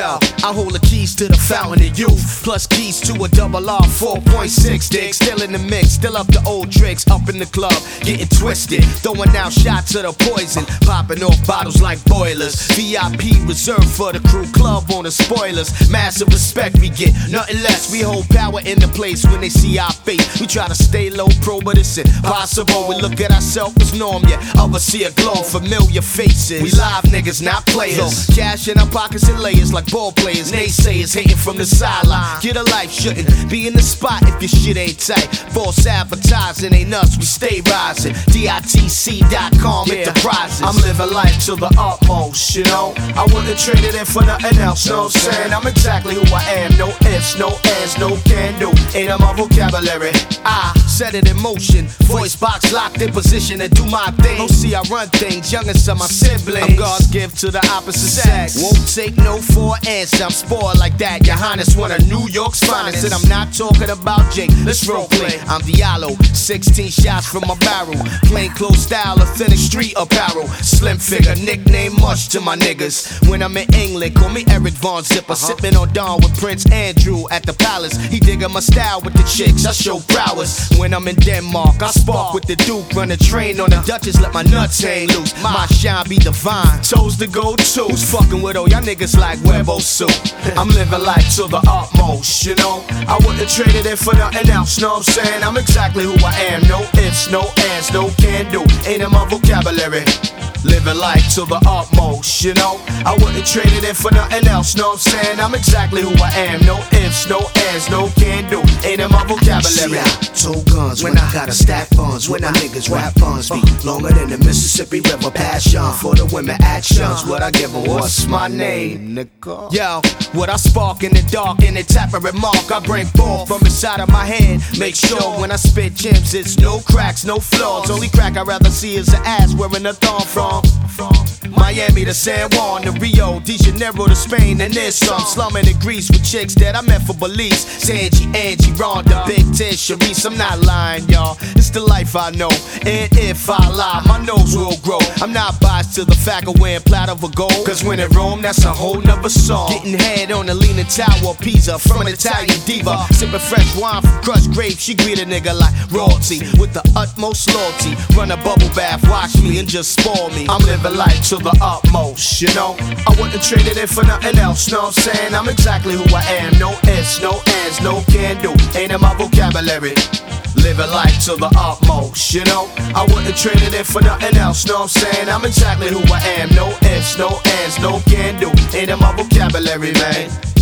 Yo, I hold the keys to the fountain of youth, plus keys to a double R 4.6 dig. Still in the mix, still up the old tricks, up in the club, getting twisted, throwing out shots of the poison, popping off bottles like boilers. VIP reserved for the crew, club on the spoilers. Massive respect we get, nothing less. We hold power in the place when they see our face. We try to stay low pro, but it's impossible. We look at ourselves as norm, yet others see a glow. Familiar faces, we live niggas, not players. Cash in our pockets and layers like ball players. Naysayers hating from the sideline. Get a life, shouldn't be in the spot if your shit ain't tight. False advertising ain't us, we stay rising. DITC.com enterprises. I'm living life to the utmost, you know. I wouldn't trade it in for nothing else, know what I'm saying? I'm exactly who I am, no ifs, no ands, no can do. Ain't in my vocabulary. I set it in motion, voice box locked in position and do my thing. Don't see I run things, youngest of my siblings. I'm God's gift to the opposite sex. Won't take no for an answer, I'm spoiled like that. Your Highness, one of New York's finest. And I'm not talking about Jake, let's role play. I'm Diallo, 16 shots from my barrel. Plain clothes style, authentic street apparel. Slim figure, nickname much to my niggas. When I'm in England, call me Eric Von Zipper. Sipping on Dawn with Prince Andrew at the palace. He digging my style with the chicks, I show prowess. When I'm in Denmark, I spark with the Duke. Run a train on the Duchess, let my nuts hang loose. My shine be divine, toes to go to. Who's fucking with all y'all niggas like Webo soup? I'm living life to the utmost, you know. I wouldn't trade it in for nothing else, know what I'm saying? I'm exactly who I am, no ifs, no ands, no can do. Ain't in my vocabulary. Living life to the utmost, you know. I wouldn't trade it in for nothing else, know what I'm saying? I'm exactly who I am, no ifs, no ands, no can do. Ain't in my vocabulary. Told guns when I gotta stack funds. When my niggas rap funds be longer than the Mississippi River. Passion for the women actions. What I give them, what's my name, nigga? Yo, what I spark in the dark and the tap a remark I bring forth from inside of my head. Make sure when I spit gems it's no cracks, no flaws. Only crack I'd rather see is an ass wearing a thong from Miami to San Juan to Rio de Janeiro to Spain, and there's some slumming in Greece with chicks that I met for Belize. Sanji, Angie, Rhonda, Big Ted, Sharice. I'm not lying, y'all. It's the life I know. And if I lie, my nose will grow. I'm not biased to the fact of wearing platter for gold. Cause when in Rome, that's a whole nother song. Getting head on the Leaning Tower of Pisa from an Italian diva. Sipping fresh wine from crushed grapes. She greet a nigga like royalty with the utmost loyalty. Run a bubble bath, watch me and just spoil me. I'm living life to the utmost, you know. I wouldn't trade it in for nothing else, know what I'm saying? I'm exactly who I am, no ifs, no ands, no can do. Ain't in my vocabulary. Living life to the utmost, you know. I wouldn't trade it in for nothing else, know what I'm saying? I'm exactly who I am, no ifs, no ands, no can do. Ain't in my vocabulary, man.